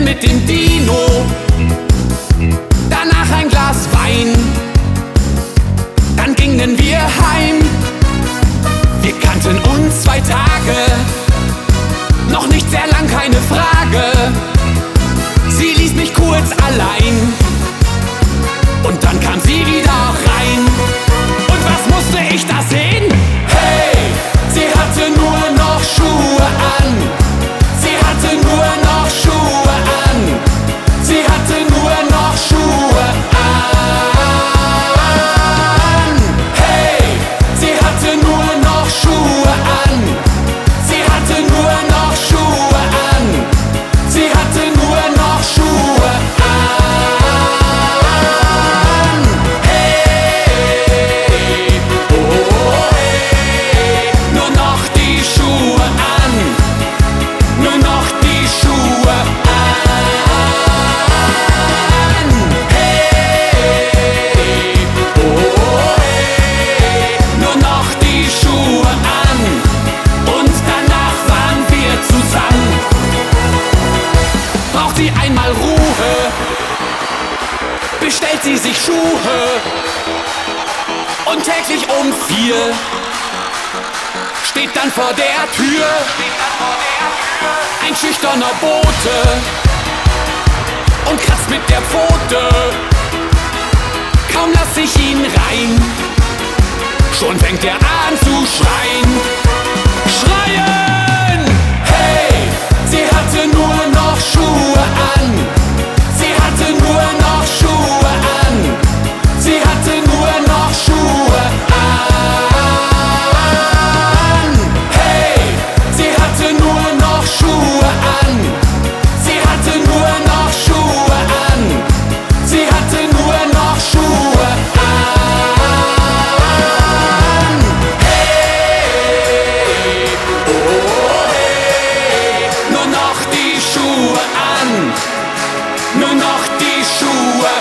mit dem Dino, danach ein Glas Wein, dann gingen wir heim. Wir kannten uns 2 Tage, noch nicht sehr lang, keine Frage. Sie ließ mich kurz allein und dann kam sie wieder rein. Und was musste ich da sehen? Hey, sie hatte nur noch Schuhe an. Sie hatte nur noch Schuhe an. Sie hatte nur noch Schuhe an. Hey, sie hatte nur noch Schuhe an. Sie hatte nur noch Schuhe an. Sie hatte nur noch Schuhe an. Hey, oh hey, nur noch die Schuhe an. Nur noch die Schuhe an. Hey, oh hey, nur noch die Schuhe an. Und danach waren wir zusammen. Braucht sie einmal Ruhe, bestellt sie sich Schuhe. Und täglich um 4 steht dann vor der Tür ein schüchterner Bote und kratzt mit der Pfote. Kaum lass ich ihn rein, schon fängt er an zu schreien. Schreien! Hey, sie hatte nur noch Schuhe an. Sie hatte nur noch Schuhe an. Sie hatte nur noch Schuhe an. Hey, sie hatte nur noch Schuhe an. Sie hatte nur noch Schuhe an. Sie hatte nur noch Schuhe an. Hey, oh hey, nur noch die Schuhe an. Nur noch die Schuhe